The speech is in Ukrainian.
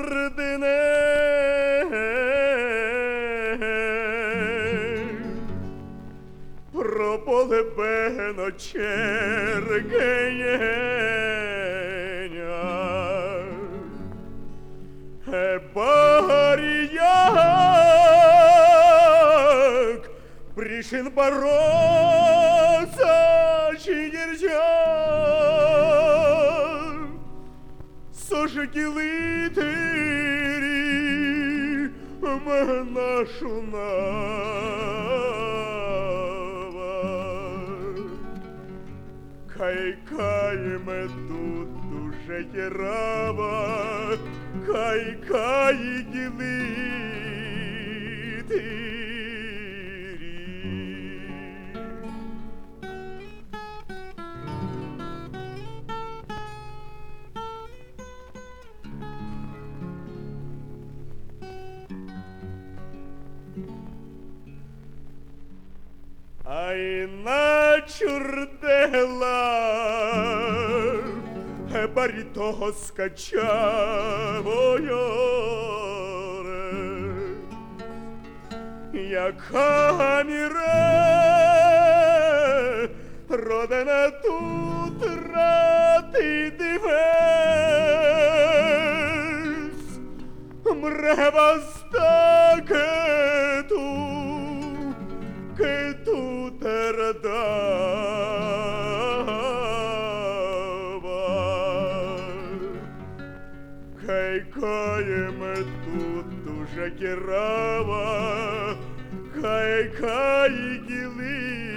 ордине, про поле пено чергеєня, барияк пришин бороться чигиржа, сожгли тири нашу нава. Кай-кай-ме тут уже керава, кай-кай гили тири. Ай на чурдела барітого скачавоє, яка міре родина тут рати дивись, мрева стакету кету терадава. Кай-каєме тут уже керава, кай-кай гіли